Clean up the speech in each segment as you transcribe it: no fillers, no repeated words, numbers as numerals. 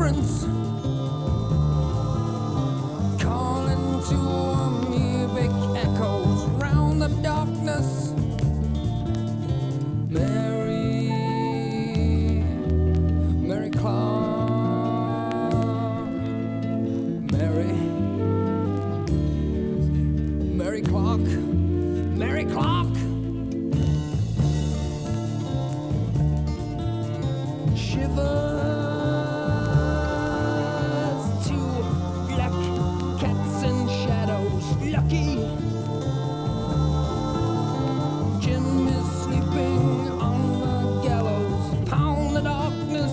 footprints calling to me, big echoes round the darkness. Mary Clark, Mary Clark, Mary Clark. Shivers to black cats and shadows. Lucky Jim is sleeping on the gallows. Pound the darkness.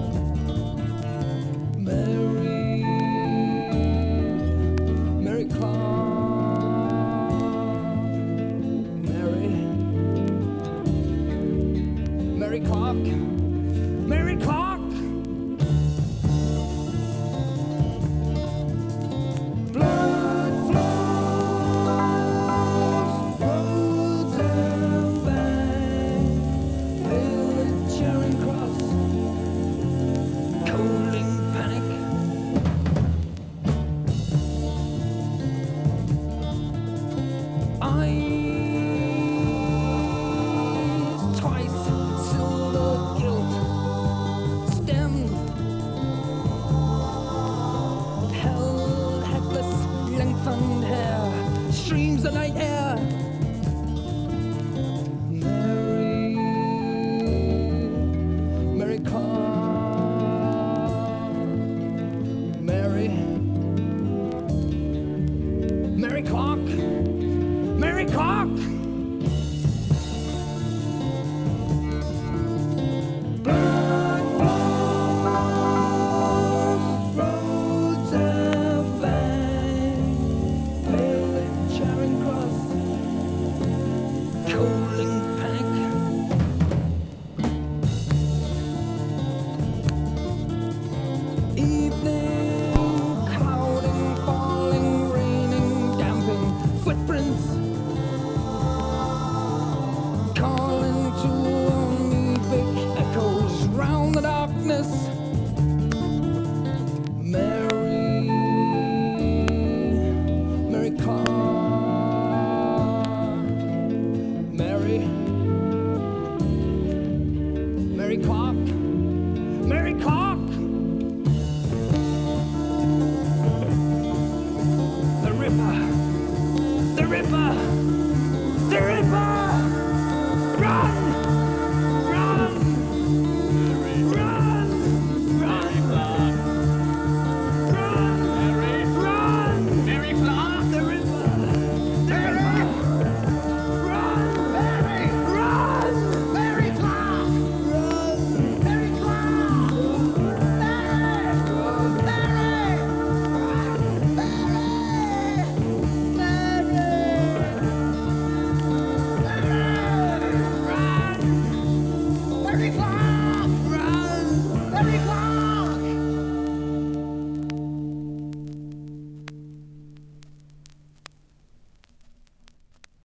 Mary Clark, Mary Clark, Mary Clark. Blood flows, roads and banks, village Charing Cross, cooling panic. Eyes twice, silver gilt, stemmed, held headless, lengthened hair, streams of night air. Mary Clark, Mary Clark, Mary Clark. Blood flows, roads and banks, village Charing Cross, cooling panic. Evening, clouding, falling, raining, damping, footprints calling to me, big echoes round the darkness.